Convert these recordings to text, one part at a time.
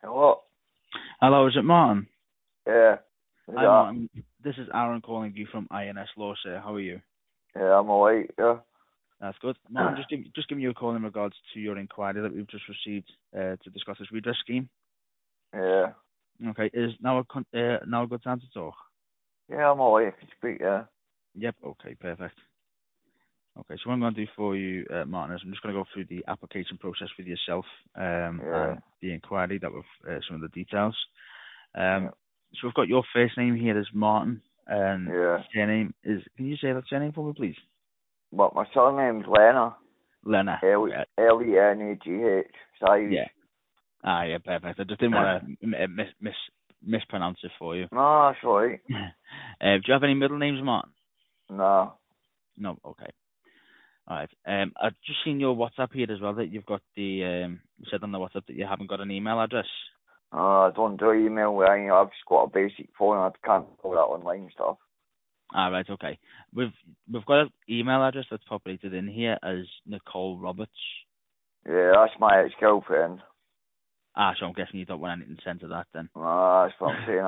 Hello. Hello, is it Martin? Yeah. Hi, Yeah. Martin. This is Aaron calling you from INS Law, sir. How are you? Yeah, I'm alright, yeah. That's good. Martin, just giving you a call in regards to your inquiry that we've just received to discuss this redress scheme. Yeah. Okay, is now now a good time to talk? Yeah, I'm alright, I can speak, yeah. Yep. Okay, perfect. Okay, so what I'm going to do for you, Martin, is I'm just going to go through the application process with yourself Yeah. and the inquiry that with some of the details. Yeah. So we've got your first name here as Martin, and Yeah. surname is. Can you say that surname for me, please? But my surname's Lena. Lena. Okay. Lenagh. It's Irish. Yeah. Ah, yeah, perfect. I just didn't want to mispronounce it for you. No, that's alright. Do you have any middle names, Martin? No. No. Okay. All right. I've just seen your WhatsApp here as well that you've got the. You said on the WhatsApp that you haven't got an email address. I don't do email with any. I've just got a basic phone. I can't do that online stuff. Ah, right. Okay. We've got an email address that's populated in here as Nicole Roberts. Yeah, that's my ex-girlfriend. Ah, so I'm guessing you don't want anything sent to that then. No, that's what I'm saying.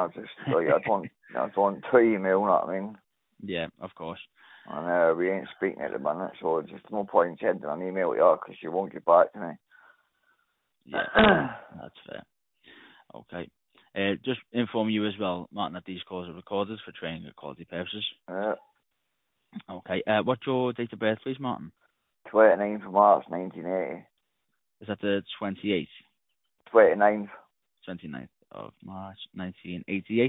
I don't do email, you know what I mean? Yeah, of course. And we ain't speaking at the minute, so there's just no point sending an email to her because she won't get back to me. Yeah, that's fair. Okay. Just inform you as well, Martin, that these calls are recorded for training and quality purposes. Yeah. Okay. What's your date of birth, please, Martin? 29th of March 1980. Is that the 28th? 29th. 29th of March, 1988?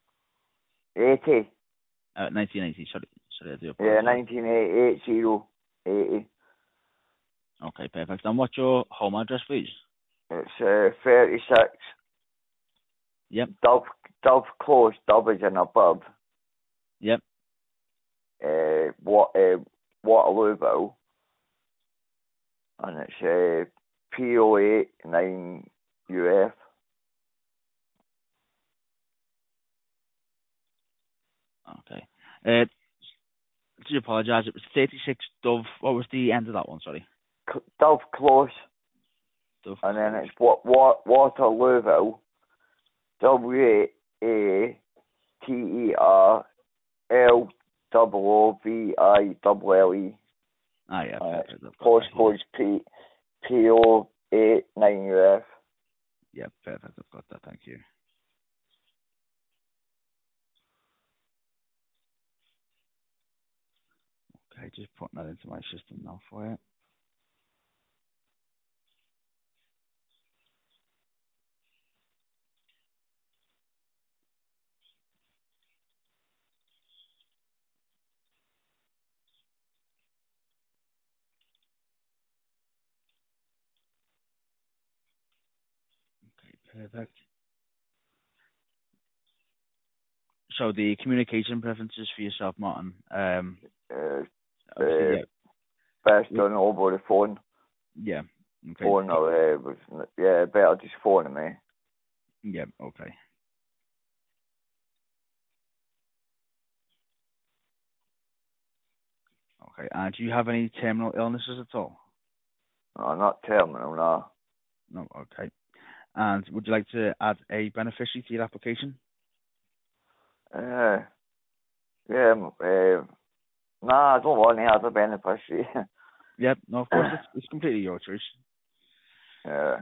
80. 1980, sorry, I do Yeah, apologize. 1980. 80. Okay, perfect. And what's your home address, please? It's 36. Yep, Dove Close. Dove is in a pub. yep. Waterlooville. And it's PO8 9UF. Okay. Do apologise, it was 36 Dove. What was the end of that one, sorry? Dove Close. Dove And then Close. it's Waterlooville. WATERLOOVILLE. Ah, yeah, perfect. I've got that here. Postcode's PO8 9UF. Yeah, perfect. I've got that. Thank you. Okay, just putting that into my system now for you. Okay, perfect. So the communication preferences for yourself, Martin. Uh, Obviously, uh, yeah, Best done over the phone. yeah. Okay, Phone or better just phoning me. yeah, okay, okay. And do you have any terminal illnesses at all? No, not terminal, no. No, okay. And would you like to add a beneficiary to your application? Uh, nah, I don't want any other beneficiary. Yep, no, of course, it's completely your choice. Yeah.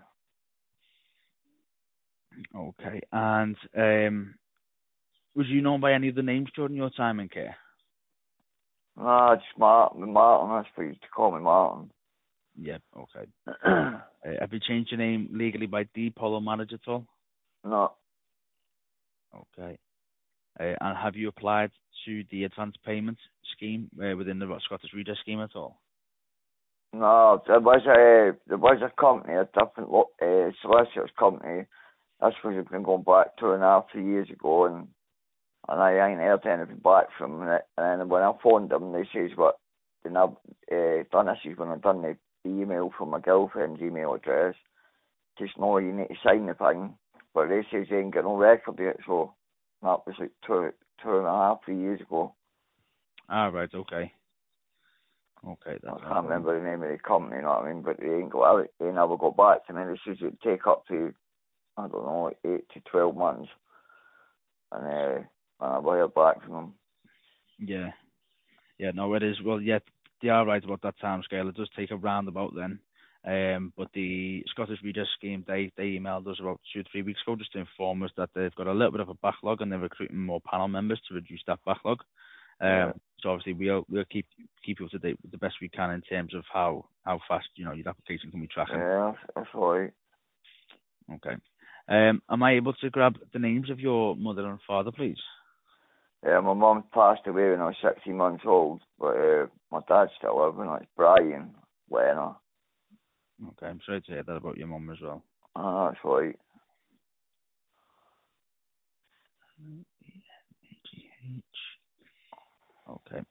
Okay, and was you known by any of the names during your time in care? Nah, just Martin, that's for you to call me Martin. Yep, okay. Have you changed your name legally by deed, poll, or marriage at all? No. Okay. And have you applied to the advance payment scheme within the Scottish Redress scheme at all? No, there was a company, a different solicitor's company. This was been going back 2.5, 3 years ago, and I ain't heard anything back from it. And when I phoned them, they says, "What? They never done this is when I done the email from my girlfriend's email address. Just know you need to sign the thing." But they says they ain't got no record of it, so that was like 2.5, 3 years ago. Ah, right, okay. Okay, I that's no can't problem. remember the name of the company, you know what I mean? But they ain't got out. They never got back to me. They says it'd take up to I don't know, 8 to 12 months, and I will hear back from them. Yeah, no, it is. Well, yeah, they are right about that time scale. It does take a roundabout then. But the Scottish Redress Scheme, they emailed us about 2 or 3 weeks ago just to inform us that they've got a little bit of a backlog and they're recruiting more panel members to reduce that backlog. So obviously we'll keep you up to date with the best we can in terms of how fast your application can be tracking. Yeah, that's all right. Okay. Am I able to grab the names of your mother and father, please? Yeah, my mum passed away when I was 16 months old, but my dad's still living. It's Brian Werner. Okay, I'm sorry to hear that about your mum as well. That's right. Okay.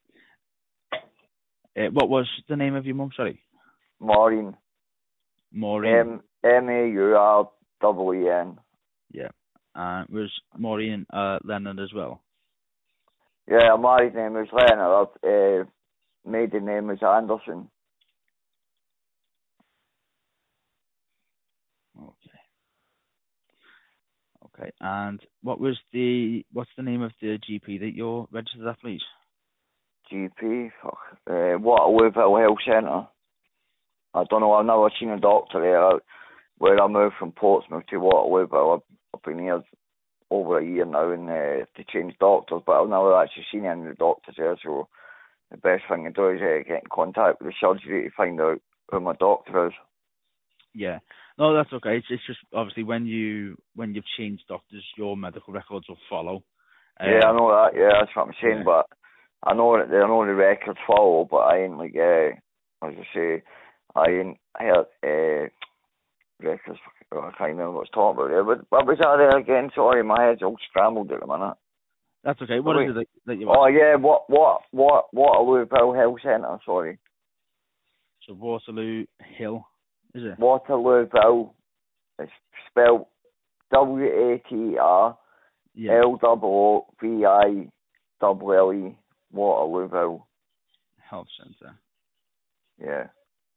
What was the name of your mum? Sorry. Maureen. Maureen. Maureen. Yeah. Was Maureen Leonard as well? Yeah, my name is Leonard. Maiden name is Anderson. Okay. And what's the name of the GP that you're registered at, please? GP? Waterlooville Health Centre. I don't know, I've never seen a doctor there. Where I moved from Portsmouth to Waterlooville, I've been here over a year now, and to change doctors, but I've never actually seen any of the doctors there, so the best thing to do is get in contact with the surgery to find out who my doctor is. Yeah. No, that's okay. It's just obviously when you've changed doctors, your medical records will follow. Yeah, I know that. Yeah, that's what I'm saying. Yeah. But I know that the records follow, but I ain't like as I say, I ain't heard records. I can't remember what I was talking about there. But what was that there again? Sorry, my head's all scrambled at the minute. That's okay. What is it that you? Oh yeah, Waterlooville Health Centre. Sorry. So Waterloo Hill. Is it? Waterlooville. It's spelled WATRLOOVILLE. Waterlooville Health Centre. Yeah.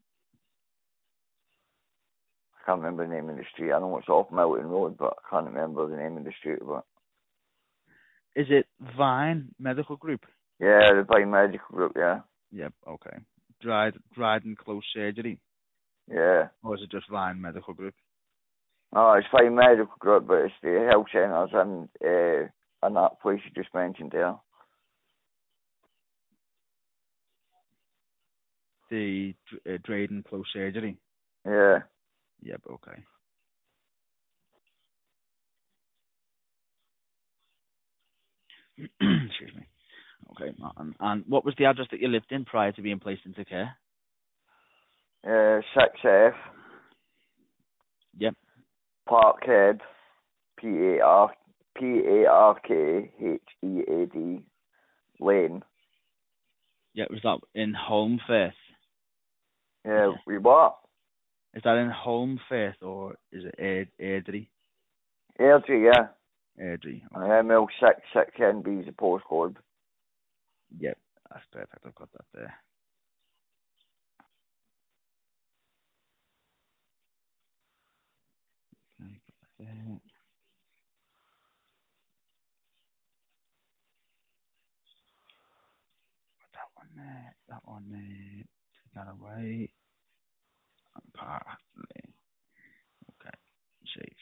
I can't remember the name of the street. I know it's off Milton Road, but I can't remember the name of the street. But is it Vine Medical Group? Yeah, the Vine Medical Group. Yeah. Yep. Okay. Dryden Close Surgery. Yeah. Or is it just Vine Medical Group? No, it's Vine Medical Group, but it's the health centres and that place you just mentioned there. The Dryden Close Surgery. Yeah. Yep. Okay. Excuse me. Okay, Martin. And what was the address that you lived in prior to being placed into care? 6F. Yep. Parkhead. Parkhead Lane. Yeah, was that in Holmfirth? Yeah, we what? Is that in Holmfirth or is it Airdrie? Airdrie, yeah. Airdrie. Okay. ML66NB is the postcode. Yep, that's perfect. I've got that there. That one there. Take that away. Okay, save.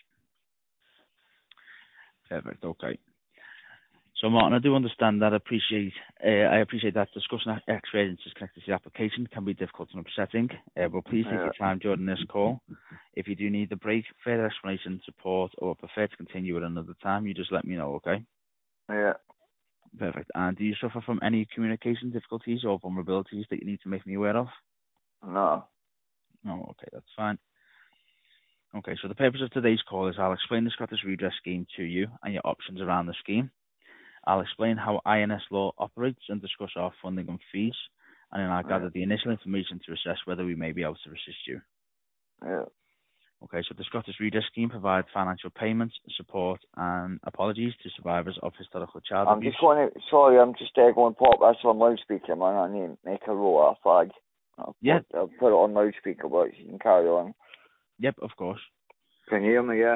Perfect. Okay. So Martin, I do understand that. I appreciate that discussing experiences connected to the application can be difficult and upsetting. But please take your time during this call. If you do need a break, further explanation, support, or prefer to continue at another time, you just let me know, okay? Yeah. Perfect. And do you suffer from any communication difficulties or vulnerabilities that you need to make me aware of? No. No, okay, that's fine. Okay, so the purpose of today's call is I'll explain the Scottish Redress Scheme to you and your options around the scheme. I'll explain how INS law operates and discuss our funding and fees, and then I'll gather the initial information to assess whether we may be able to assist you. Yeah. Okay, so the Scottish Redress Scheme provides financial payments, support, and apologies to survivors of historical child abuse. I'm just going to pop this on loudspeaker, man. I need to make a roll of a flag. I'll put it on loudspeaker, but you can carry on. Yep, of course. Can you hear me, yeah?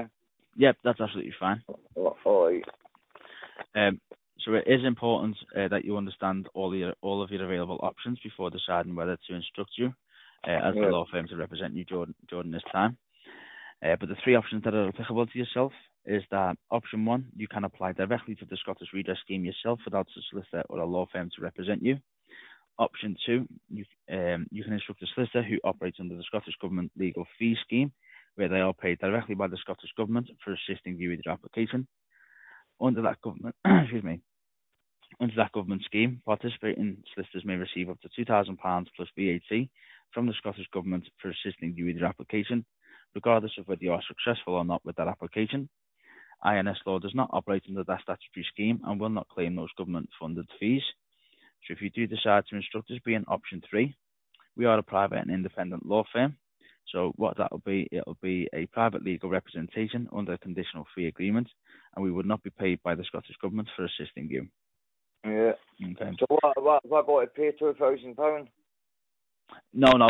Yep, that's absolutely fine. Alright. So it is important that you understand all of your available options before deciding whether to instruct you as the law firm to represent you during this time. But the three options that are applicable to yourself is that option one, you can apply directly to the Scottish Redress Scheme yourself without a solicitor or a law firm to represent you. Option two, you can instruct a solicitor who operates under the Scottish Government Legal Fee Scheme, where they are paid directly by the Scottish Government for assisting you with your application. Under that government, under that government scheme, participating solicitors may receive up to £2,000 plus VAT from the Scottish Government for assisting you with your application, regardless of whether you are successful or not with that application. INS Law does not operate under that statutory scheme and will not claim those government-funded fees. So if you do decide to instruct us, be in option three. We are a private and independent law firm. So what that will be, it will be a private legal representation under a conditional fee agreement, and we would not be paid by the Scottish Government for assisting you. Yeah. Okay. So what have I got to pay £2,000? No.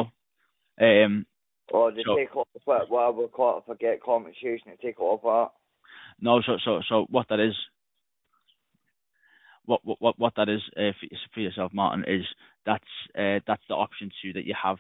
Or they take off whatever if I get compensation, they take off that? No, so what that is, what that is for yourself, Martin, is that's the option two that you have.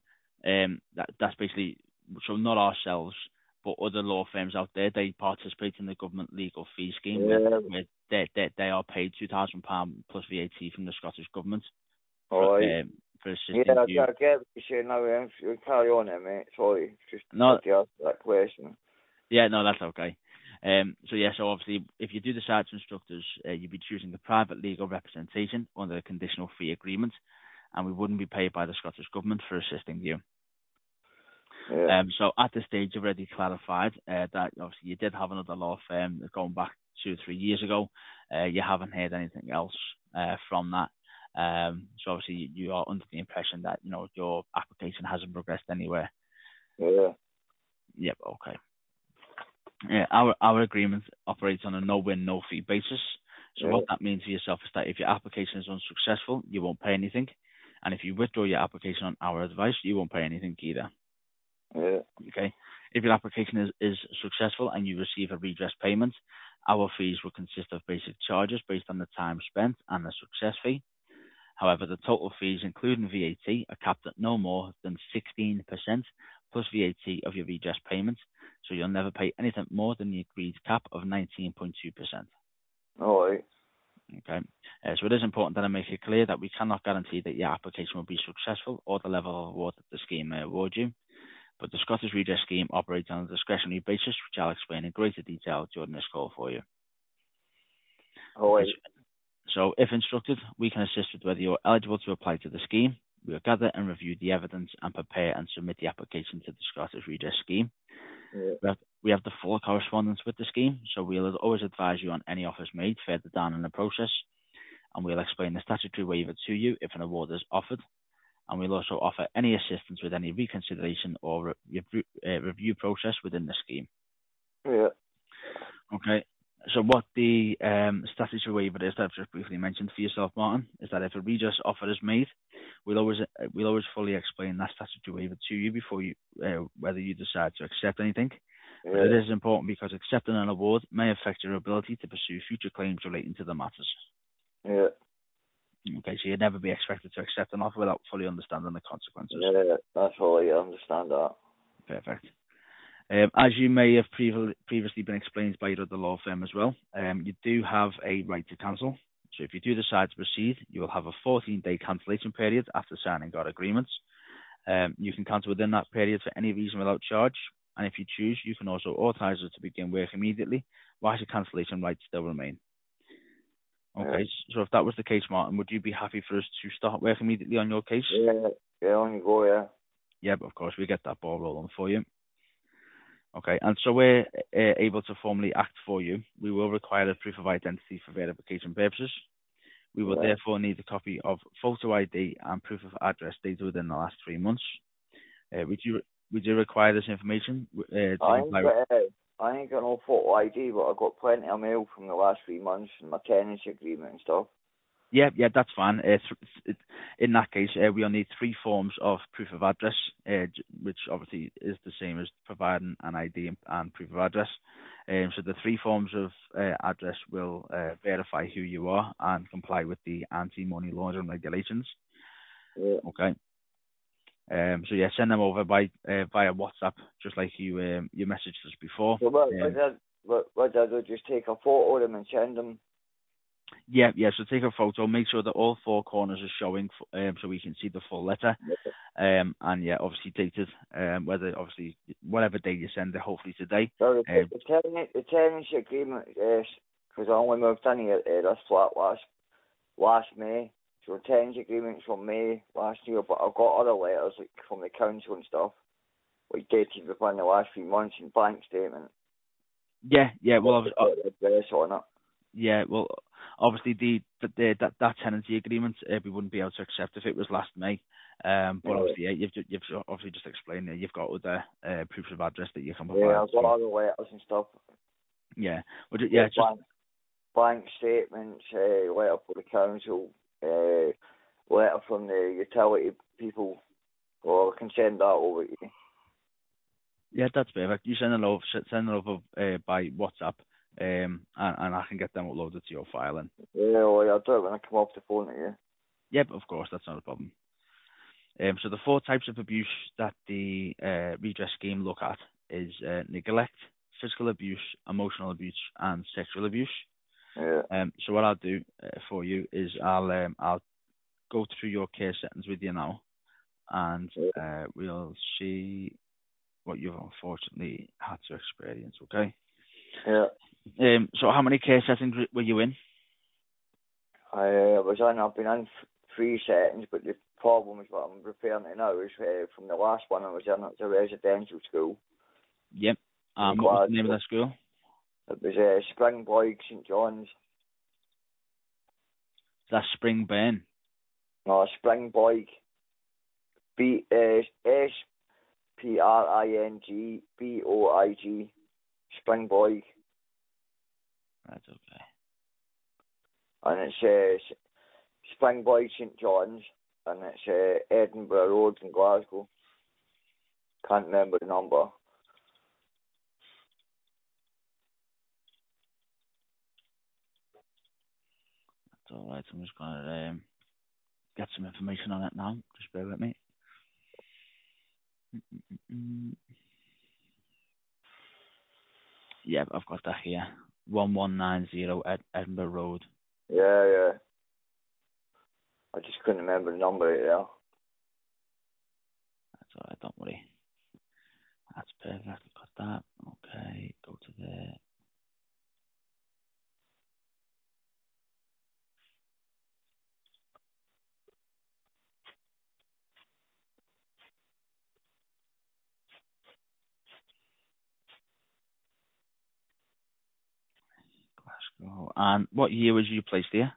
That's basically, so not ourselves, but other law firms out there, they participate in the government legal fee scheme where they are paid £2,000 plus VAT from the Scottish Government for assisting you. I get what you're saying now. You carry on there, mate. Sorry, just no, to ask that question. Yeah, no, that's okay. So obviously, if you do decide to instruct us, you'd be choosing the private legal representation under a conditional fee agreement, and we wouldn't be paid by the Scottish Government for assisting you. Yeah. So at this stage, you've already clarified that obviously you did have another law firm going back 2 or 3 years ago. You haven't heard anything else from that. So obviously you are under the impression that your application hasn't progressed anywhere. Yeah. Yep. Okay. Yeah, our agreement operates on a no-win, no-fee basis. So what that means for yourself is that if your application is unsuccessful, you won't pay anything. And if you withdraw your application on our advice, you won't pay anything either. Yeah. Okay. If your application is successful and you receive a redress payment, our fees will consist of basic charges based on the time spent and the success fee. However, the total fees, including VAT, are capped at no more than 16% plus VAT of your redress payment. So you'll never pay anything more than the agreed cap of 19.2%. All right. Okay. So it is important that I make it clear that we cannot guarantee that your application will be successful or the level of award that the scheme may award you. But the Scottish Redress Scheme operates on a discretionary basis, which I'll explain in greater detail during this call for you. All right. So if instructed, we can assist with whether you're eligible to apply to the scheme. We will gather and review the evidence and prepare and submit the application to the Scottish Redress Scheme. Yeah. We have the full correspondence with the scheme, so we'll always advise you on any offers made further down in the process, and we'll explain the statutory waiver to you if an award is offered, and we'll also offer any assistance with any reconsideration or review process within the scheme. Yeah. Okay. So what the statutory waiver is that I've just briefly mentioned for yourself, Martin, is that if a redress offer is made, we'll always fully explain that statutory waiver to you before you whether you decide to accept anything. Yeah. But it is important because accepting an award may affect your ability to pursue future claims relating to the matters. Yeah. Okay, so you'd never be expected to accept an offer without fully understanding the consequences. Yeah, that's all. I understand that. Perfect. As you may have previously been explained by your other law firm as well, you do have a right to cancel. So if you do decide to proceed, you will have a 14-day cancellation period after signing our agreements. You can cancel within that period for any reason without charge. And if you choose, you can also authorise us to begin work immediately, whilst your cancellation rights still remain. Okay, so if that was the case, Martin, would you be happy for us to start work immediately on your case? Yeah, on you go, yeah. Yeah, but of course, we get that ball rolling for you. Okay, and so we're able to formally act for you. We will require a proof of identity for verification purposes. We will therefore need a copy of photo ID and proof of address dated within the last 3 months. Would you require this information? I ain't got no photo ID, but I've got plenty of mail from the last 3 months and my tenancy agreement and stuff. Yeah, that's fine. In that case, we'll need 3 forms of proof of address, which obviously is the same as providing an ID and proof of address. So the 3 forms of address will verify who you are and comply with the anti-money laundering regulations. Yeah. Okay. So yeah, send them over by via WhatsApp, just like you messaged us before. So what did I do? Just take a photo of them and send them? Yeah. So take a photo, make sure that all 4 corners are showing, so we can see the full letter. And yeah, obviously dated. Whatever day you send it, hopefully today. So the tenancy agreement is because I only moved in here this flat last May. So the tenancy agreement's from May last year, but I've got other letters like from the council and stuff, like dated within the last 3 months and bank statement. Yeah. Well, address on it. Yeah, well, obviously that tenancy agreement we wouldn't be able to accept if it was last May. But obviously, yeah, you've obviously just explained there. You've got other proofs of address that you can provide. Yeah, I've got other letters and stuff. Yeah, but yeah, just bank statements, letter for the council, letter from the utility people, or I can send that over to you. Yeah, that's perfect. You send it over by WhatsApp, and I can get them uploaded to your file. And yeah, well, I'll do it when I come off the phone to you. Yep, of course, that's not a problem. So the 4 types of abuse that the redress scheme look at is neglect, physical abuse, emotional abuse, and sexual abuse. Yeah. So what I'll do for you is I'll go through your care settings with you now, and we'll see what you've unfortunately had to experience. Okay. Yeah. So how many care settings were you in? I've been in 3 settings, but the problem is what I'm referring to now is from the last one I was in. It was a residential school. Yep. What was the name of that school? It was Springboig St John's. That's Springburn. No, Springboig. SPRINGBOIG. Springboig. Right. Okay. And it's Springboig St John's, and it's Edinburgh Road in Glasgow. Can't remember the number. That's all right. I'm just going to get some information on it now. Just bear with me. Yeah, I've got that here. 1190 Edinburgh Road. Yeah. I just couldn't remember the number right there. That's all right, don't worry. That's perfect. Got that. Okay, go to there. Glasgow. And what year was you placed here?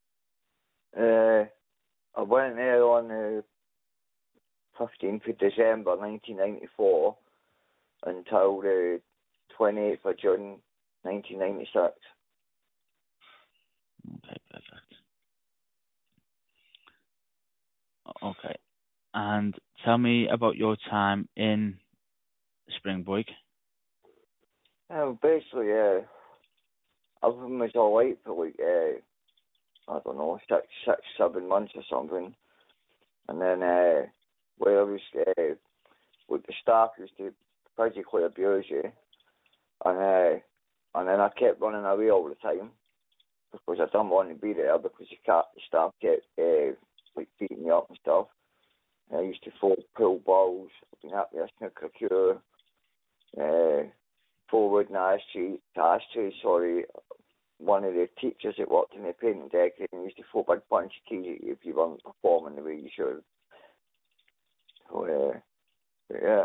I went there on the 15th of December 1994 until the 28th of June 1996. Okay, perfect. Okay. And tell me about your time in Springboig. Basically, everything was alright for like, I don't know, 7 months or something. And then, where I was, with the staff used to physically abuse you. And then I kept running away all the time because I didn't want to be there because the staff kept, like beating me up and stuff. And I used to pull balls, I've been at the snooker cure, forward and ashtray, sorry. One of the teachers that worked in the painting decorating used to throw a big bunch of keys at you if you weren't performing the way you should. So, yeah.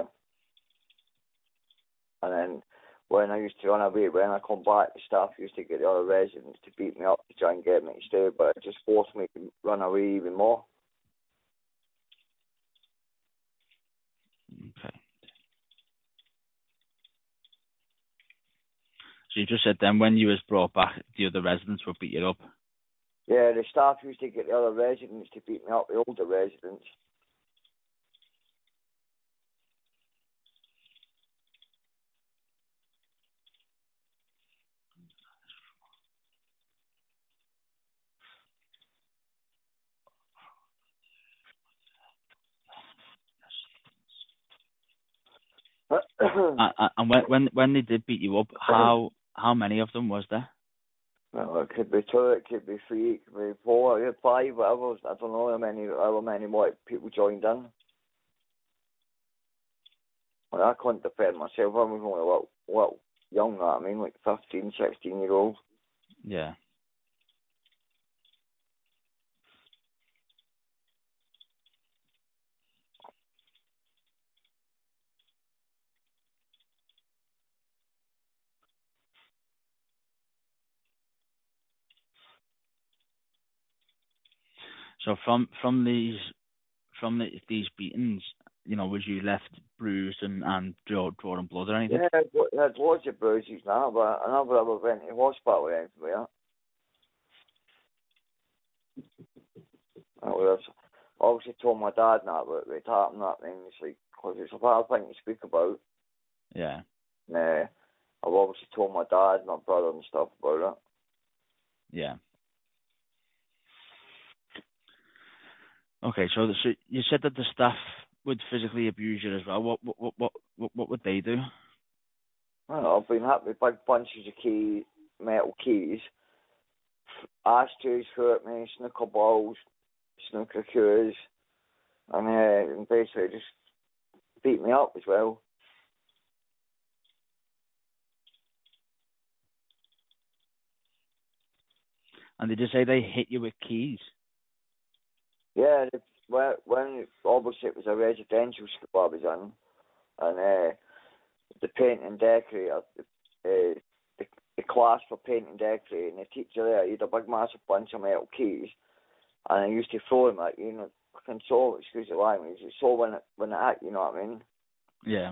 And then when I used to run away, when I come back, the staff used to get the other residents to beat me up to try and get me to stay, but it just forced me to run away even more. Okay. So you just said then when you was brought back, the other residents would beat you up? Yeah, the staff used to get the other residents to beat me up, the older residents. And when they did beat you up, how many of them was there? Well, it could be 2, it could be 3, it could be 4, 5, whatever. I don't know how many more people joined in. Well, I couldn't defend myself. I was only a little young, I mean, like 15, 16-year-old. Yeah. So from these beatings, was you left bruised and drawing blood or anything? Yeah, I had loads of bruises now, but I never ever went to hospital or anything like that. I was obviously told my dad that about it happened, that thing. It's like, because it's a bad thing to speak about. Yeah. I've obviously told my dad, my brother and stuff about it. Yeah. Okay, so you said that the staff would physically abuse you as well. What would they do? I don't know, I've been hit with big bunches of metal keys, ashtrays hurt me, snooker balls, snooker cues, and basically just beat me up as well. And did you say they hit you with keys? Yeah, when obviously it was a residential school I was in, and the paint and decorator, the class for paint and decorating, the teacher there, he had a big massive bunch of metal keys, and I used to throw them at console, excuse the language, so when it hit, you know what I mean? Yeah.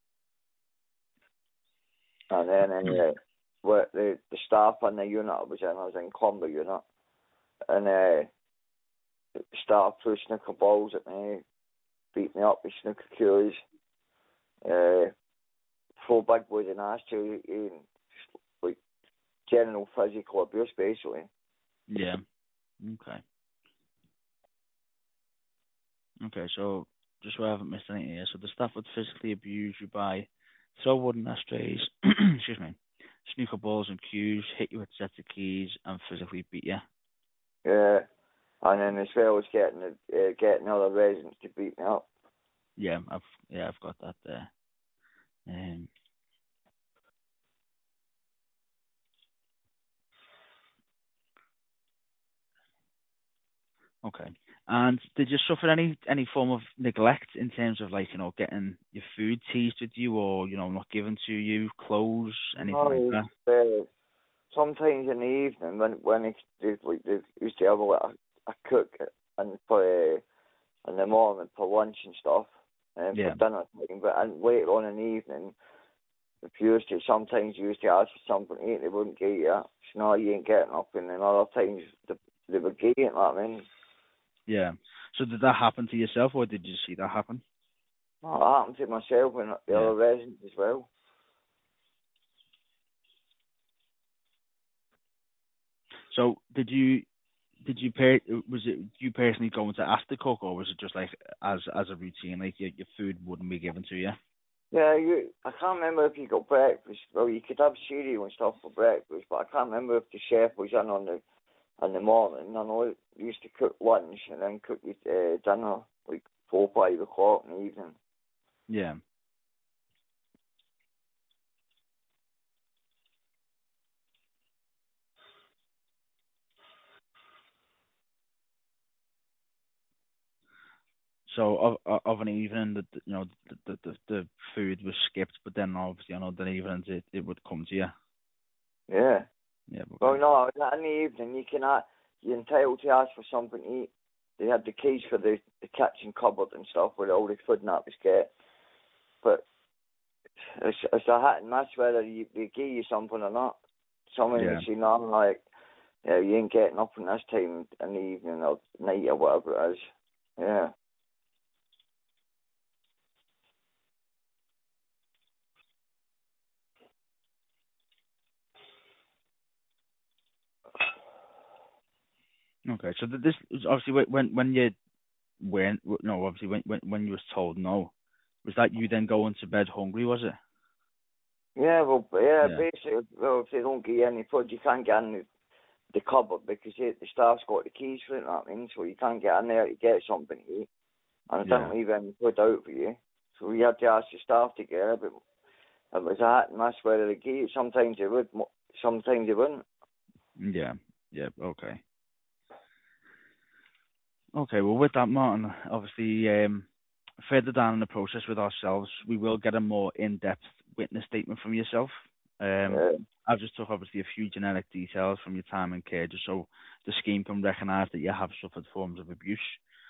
And then the staff in the unit I was in Clumber unit, and the staff threw snooker balls at me, beat me up with snooker cues, throw big boys in ass to like general physical abuse basically. Yeah. Okay, so just so I haven't missed anything here, so the staff would physically abuse you by throw wooden ashtrays, excuse me, snooker balls and cues, hit you with sets of keys, and physically beat you. Yeah, and then as well as getting other residents to beat me up. Yeah, I've got that there. Okay. And did you suffer any form of neglect in terms of getting your food teased with you, or not given to you, clothes, anything like that? Sometimes in the evening when they used to have a cook and for in the morning for lunch and stuff and for dinner time, but and later on in the evening, if sometimes you used to ask for something to eat, they wouldn't give you. So no, you ain't getting up, and then other times they would give you it. I mean. Yeah. So did that happen to yourself, or did you see that happen? No, it happened to myself and the other residents as well. So was it you personally going to ask the cook, or was it just like as a routine, like your food wouldn't be given to you? Yeah, I can't remember if you got breakfast. Well, you could have cereal and stuff for breakfast, but I can't remember if the chef was in the morning. I know he used to cook lunch and then cook dinner like 4, 5 o'clock in the evening. Yeah. So of an evening, the food was skipped, but then obviously on other evenings it would come to you. Yeah. Yeah. Okay. Well, no, in the evening you're entitled to ask for something to eat. They had the keys for the kitchen cupboard and stuff where all the food and that was kept. But it's a hit and miss whether they give you something or not. Some of you say no, like you ain't getting up in this time in the evening or night or whatever it is. Yeah. Okay, so this is obviously when you went, no, obviously when you was told no, was that you then going to bed hungry, was it? Yeah, well, Yeah. basically, well, if they don't give you any food, you can't get in the cupboard because the staff's got the keys for it, you know what I mean? So you can't get in there to get something to eat. And I didn't leave any food out for you. So you had to ask the staff to get it, but it was that, and that's where they give you. Sometimes they would, sometimes they wouldn't. Yeah, okay. Okay, well, with that, Martin, obviously, further down in the process with ourselves, we will get a more in-depth witness statement from yourself. I've just took, obviously, a few generic details from your time in care, just so the scheme can recognise that you have suffered forms of abuse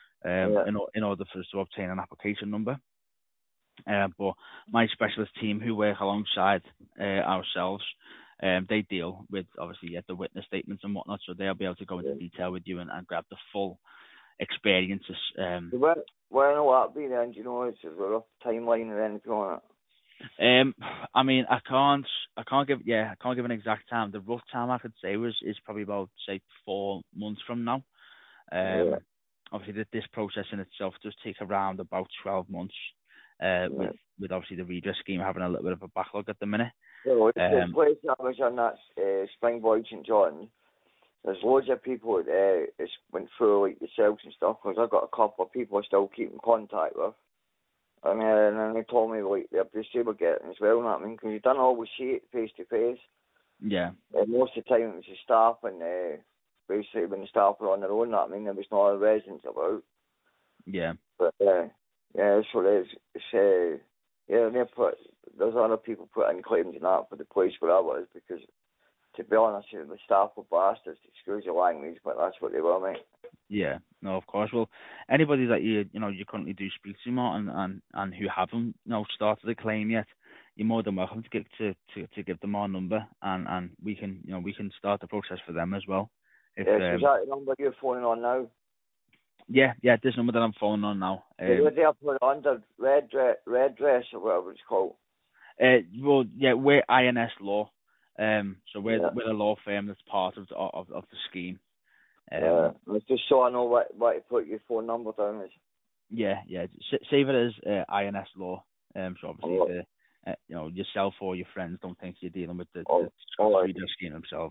in order for us to obtain an application number. But my specialist team, who work alongside ourselves, they deal with, obviously, the witness statements and whatnot, so they'll be able to go into detail with you and grab the full experiences. Where will that be then? Do you know, it's a rough timeline or anything on it? I mean, I can't give an exact time. The rough time I could say is probably about, say, 4 months from now. Obviously, this process in itself does take around about 12 months. With obviously the redress scheme having a little bit of a backlog at the minute. Well, the place I was on that Springboard St John, there's loads of people that went through like yourselves and stuff, because I've got a couple of people I still keep in contact with. And then they told me like the abuse they were getting as well, you know what I mean? Because you don't always see it face to face. Yeah. Most of the time it was the staff, and basically when the staff were on their own, you know what I mean? There was no other residents about. Yeah. But yeah, so there's there's other people putting claims in that for the place where I was, because to be honest, the staff were bastards, excuse your language, but that's what they were, mate. Yeah, no, of course. Well, anybody that you currently do speak to, Martin, and who haven't started a claim yet, you're more than welcome to give them our number, and we can start the process for them as well. Is that the number you're phoning on now? Yeah, this number that I'm phoning on now. They put it under red dress or whatever it's called. Well, yeah, we're INS Law. So we're a law firm that's part of the scheme. It's just so I know what to put your phone number down as. Yeah. Save it as INS Law. So obviously, yourself or your friends don't think you're dealing with the Scottish Redress scheme themselves.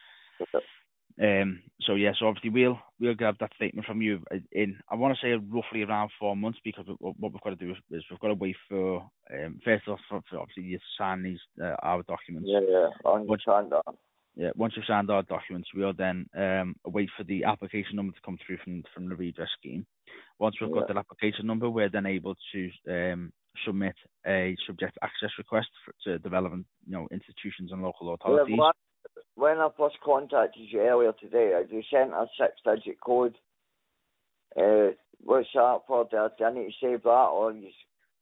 So obviously we'll grab that statement from you in, I want to say, roughly around 4 months, because what we've got to do is we've got to wait for first off for obviously you to sign these our documents. I understand that. Yeah, once you've signed our documents, we'll then wait for the application number to come through from the redress scheme. Once we've got that application number, we're then able to submit a subject access request to the relevant institutions and local authorities. When I first contacted you earlier today, you sent a 6-digit code. What's that for? Do I need to save that, or you?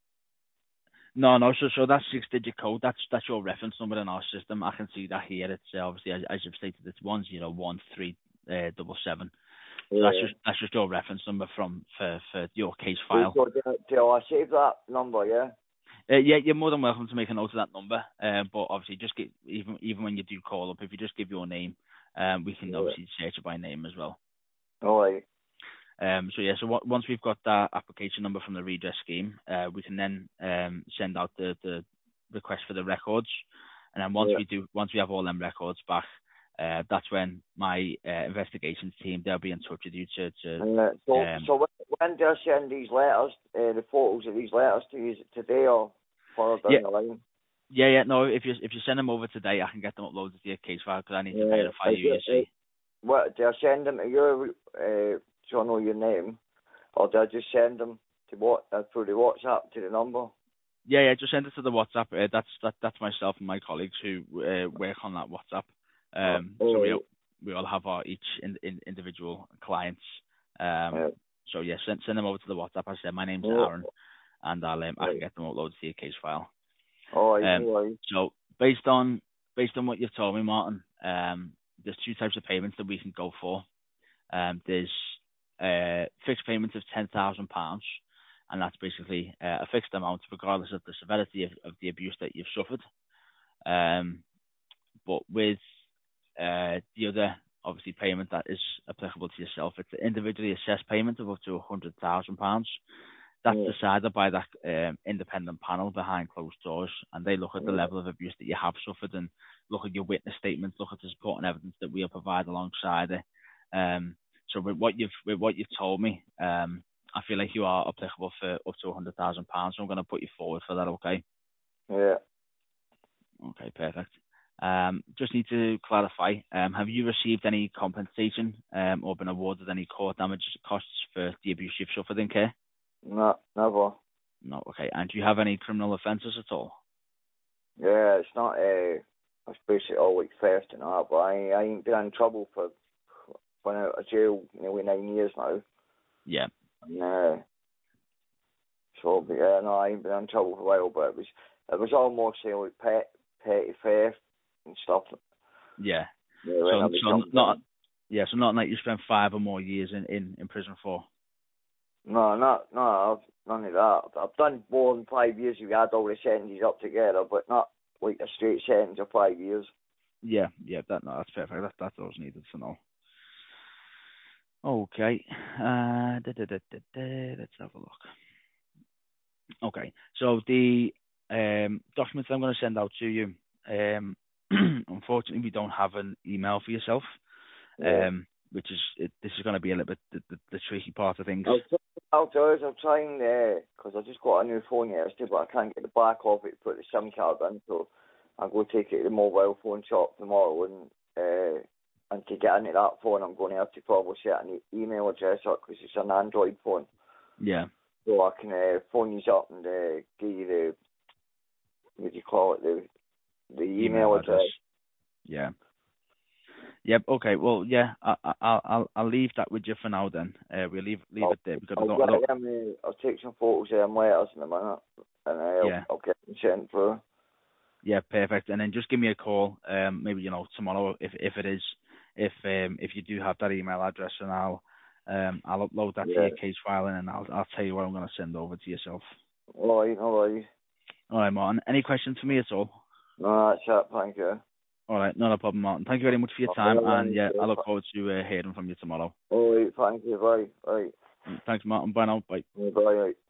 No. So that 6-digit code, that's your reference number in our system. I can see that here. It's obviously, as you've stated, it's 101377. So that's just your reference number for your case file. So do I save that number? Yeah. Yeah, you're more than welcome to make a note of that number. But obviously, just even when you do call up, if you just give your name, we can obviously search it by name as well. All right. So once we've got that application number from the redress scheme, we can then send out the request for the records, and then once we have all them records back, that's when my investigations team, they'll be in touch with you to. So when do I send these letters, the photos of these letters to you? Today or further down the line? Yeah. No, if you send them over today, I can get them uploaded to your case file, because I need to verify you see. What do I send them to you? So I know your name, or do I just send them to through the WhatsApp to the number? Yeah, just send it to the WhatsApp. That's myself and my colleagues who work on that WhatsApp. So we all have our each individual clients. So send them over to the WhatsApp. As I said, my name's Aaron, and I can get them uploaded to your case file. So based on what you've told me, Martin, there's two types of payments that we can go for. There's fixed payments of £10,000, and that's basically a fixed amount regardless of the severity of the abuse that you've suffered. But with the other, obviously, payment that is applicable to yourself, it's an individually assessed payment of up to £100,000. That's decided by that independent panel behind closed doors, and they look at the level of abuse that you have suffered and look at your witness statements, look at the supporting evidence that we'll provide alongside it. So with what you've told me, I feel like you are applicable for up to £100,000. So I'm going to put you forward for that. Okay. Yeah. Okay. Perfect. Just need to clarify. Have you received any compensation or been awarded any court damage costs for the abuse you've suffered in care? No, never. No. Okay. And do you have any criminal offences at all? Yeah, it's not. It's basically all like theft and that, but I ain't been in trouble for been out of jail nearly 9 years now. Yeah. And, so, but yeah, no, I ain't been in trouble for a while, but it was all mostly like petty theft and stuff. Yeah. Yeah, so not like you spent 5 or more years in prison for. No, none of that. I've done more than 5 years if you add all the sentences up together, but not like a straight sentence of 5 years. Yeah, that's perfect. That's all needed to know. Okay. Let's have a look. Okay. So the documents I'm going to send out to you, unfortunately, we don't have an email for yourself, which is this is going to be a little bit the tricky part of things. I'll try and, because I just got a new phone yesterday, but I can't get the back of it to put the SIM card in, so I'll go take it to the mobile phone shop tomorrow, and to get into that phone, I'm going to have to probably set an email address up, because it's an Android phone. Yeah. So I can phone you up and give you the, what do you call it, the email address. Yeah. Yep. Okay. Well, yeah. I'll leave that with you for now. Then we'll leave it there because I'll take some photos of them letters in a minute, and I'll get them sent through. Yeah. Perfect. And then just give me a call. Maybe tomorrow if it is, if you do have that email address, and I'll upload that to your case file, and I'll tell you what I'm going to send over to yourself. All right. All right, Martin. Any questions for me at all? No, that's it. Thank you. All right, not a problem, Martin. Thank you very much for your time, and I look forward to hearing from you tomorrow. All right, thank you. Bye. Thanks, Martin. Bye now. Bye. Bye.